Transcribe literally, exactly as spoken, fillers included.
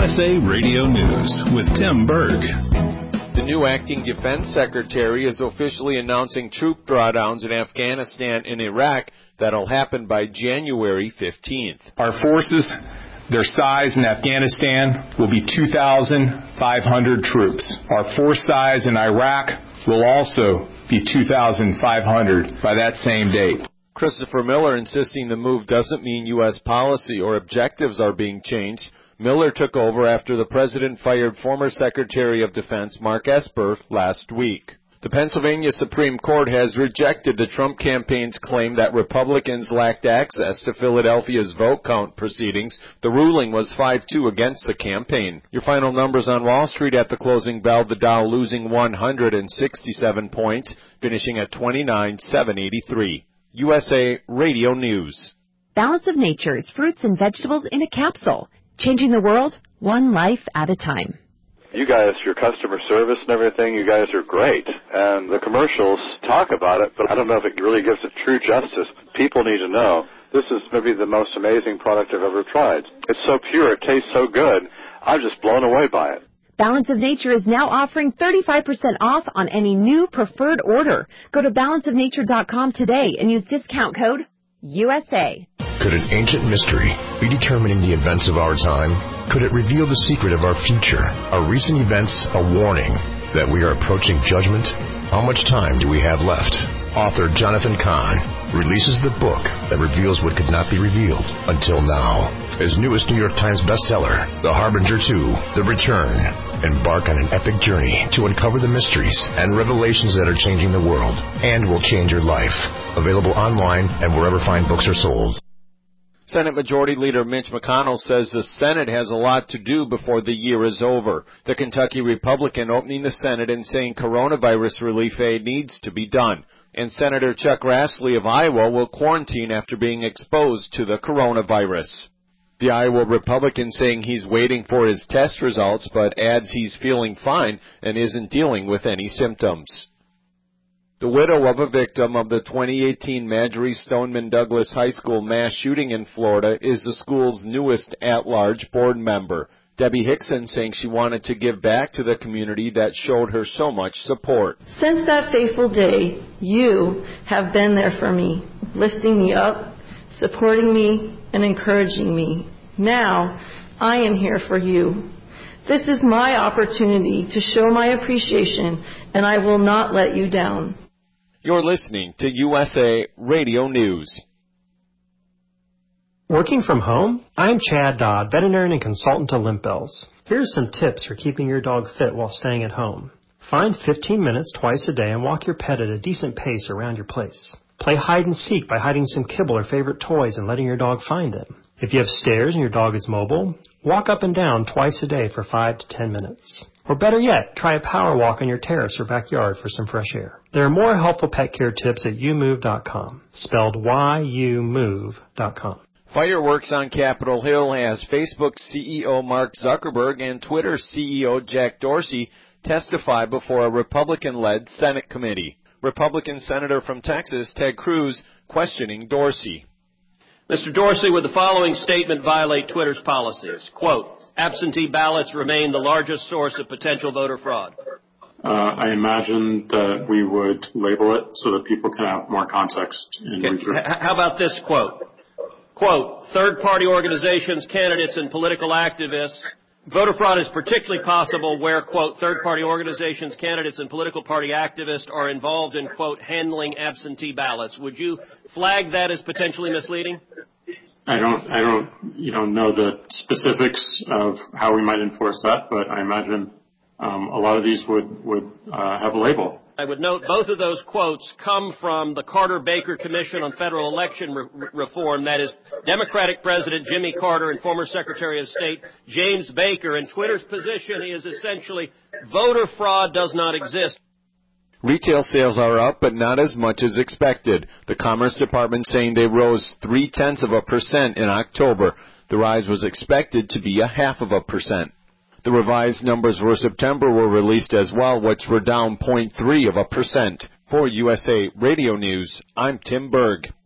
S A Radio News with Tim Berg. The new acting defense secretary is officially announcing troop drawdowns in Afghanistan and Iraq that'll happen by January fifteenth. Our forces, their size in Afghanistan will be two thousand five hundred troops. Our force size in Iraq will also be two thousand five hundred by that same date. Christopher Miller insisting the move doesn't mean U S policy or objectives are being changed. Miller took over after the president fired former Secretary of Defense Mark Esper last week. The Pennsylvania Supreme Court has rejected the Trump campaign's claim that Republicans lacked access to Philadelphia's vote count proceedings. The ruling was five two against the campaign. Your final numbers on Wall Street at the closing bell, the Dow losing one hundred sixty-seven points, finishing at twenty-nine thousand seven hundred eighty-three. U S A Radio News. Balance of Nature's fruits and vegetables in a capsule. Changing the world, one life at a time. You guys, your customer service and everything, you guys are great. And the commercials talk about it, but I don't know if it really gives it true justice. People need to know this is maybe the most amazing product I've ever tried. It's so pure, it tastes so good. I'm just blown away by it. Balance of Nature is now offering thirty-five percent off on any new preferred order. Go to balance of nature dot com today and use discount code U S A. Could an ancient mystery be determining the events of our time? Could it reveal the secret of our future? Are recent events a warning that we are approaching judgment? How much time do we have left? Author Jonathan Cahn releases the book that reveals what could not be revealed until now. His newest New York Times bestseller, The Harbinger two, The Return. Embark on an epic journey to uncover the mysteries and revelations that are changing the world and will change your life. Available online and wherever fine books are sold. Senate Majority Leader Mitch McConnell says the Senate has a lot to do before the year is over. The Kentucky Republican opening the Senate and saying coronavirus relief aid needs to be done. And Senator Chuck Grassley of Iowa will quarantine after being exposed to the coronavirus. The Iowa Republican saying he's waiting for his test results, but adds he's feeling fine and isn't dealing with any symptoms. The widow of a victim of the twenty eighteen Marjory Stoneman Douglas High School mass shooting in Florida is the school's newest at-large board member. Debbie Hickson saying she wanted to give back to the community that showed her so much support. Since that fateful day, you have been there for me, lifting me up, supporting me, and encouraging me. Now, I am here for you. This is my opportunity to show my appreciation, and I will not let you down. You're listening to U S A Radio News. Working from home? I'm Chad Dodd, veterinarian and consultant to Limp Bells. Here's some tips for keeping your dog fit while staying at home. Find fifteen minutes twice a day and walk your pet at a decent pace around your place. Play hide and seek by hiding some kibble or favorite toys and letting your dog find them. If you have stairs and your dog is mobile, walk up and down twice a day for five to ten minutes. Or better yet, try a power walk on your terrace or backyard for some fresh air. There are more helpful pet care tips at you move dot com, spelled Y U move dot com. Fireworks on Capitol Hill as Facebook C E O Mark Zuckerberg and Twitter C E O Jack Dorsey testify before a Republican-led Senate committee. Republican Senator from Texas, Ted Cruz, questioning Dorsey. Mister Dorsey, would the following statement violate Twitter's policies? Quote, absentee ballots remain the largest source of potential voter fraud. Uh, I imagine that we would label it so that people can have more context in okay. research. H- how about this quote? Quote, third-party organizations, candidates, and political activists. Voter fraud is particularly possible where, quote, third-party organizations, candidates, and political party activists are involved in, quote, handling absentee ballots. Would you flag that as potentially misleading? I don't, I don't, you know, know the specifics of how we might enforce that, but I imagine um, a lot of these would would uh, have a label. I would note both of those quotes come from the Carter-Baker Commission on Federal Election Re- Reform. That is Democratic President Jimmy Carter and former Secretary of State James Baker. And Twitter's position is essentially voter fraud does not exist. Retail sales are up, but not as much as expected. The Commerce Department saying they rose three-tenths of a percent in October. The rise was expected to be a half of a percent. The revised numbers for September were released as well, which were down zero point three of a percent. For U S A Radio News, I'm Tim Berg.